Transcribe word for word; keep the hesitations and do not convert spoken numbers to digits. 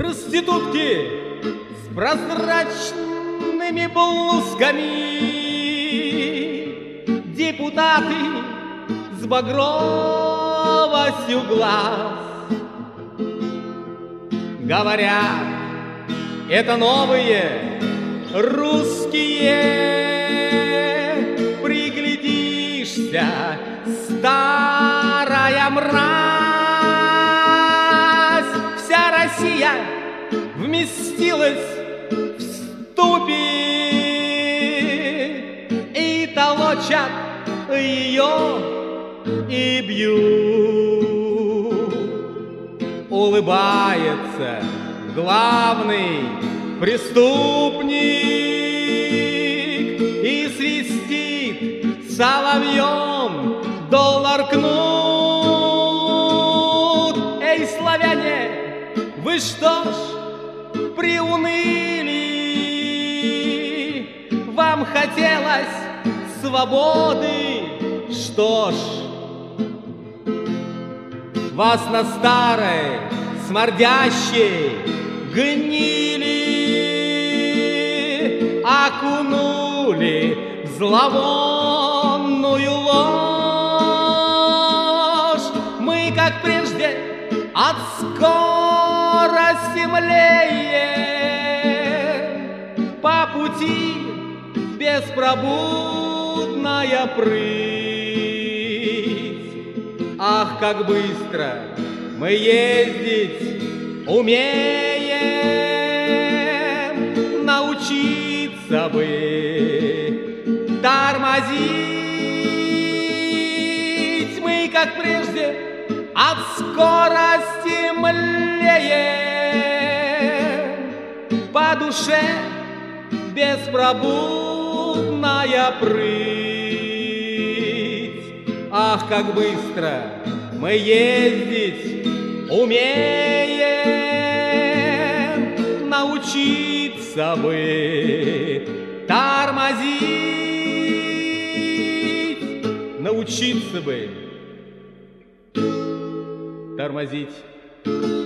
Проститутки с прозрачными блузками, депутаты с багровостью глаз. Говорят, это новые русские. Приглядишься, старая мразь. Вся Россия вместилась в ступе и толочат ее и бьют. Улыбается главный преступник и свистит соловьем доллар кнут. Эй, славяне, вы что ж приуныли? Вам хотелось свободы, что ж, вас на старой смордящей гнили окунули в зловонную ложь. Мы, как прежде, от скорости млеем, по пути беспробудная прыть. Ах, как быстро мы ездить умеем, научиться бы тормозить. Мы, как прежде, от скорости млеем, по душе беспробудная прыть. Ах, как быстро мы ездить умеем, научиться бы тормозить, научиться бы тормозить.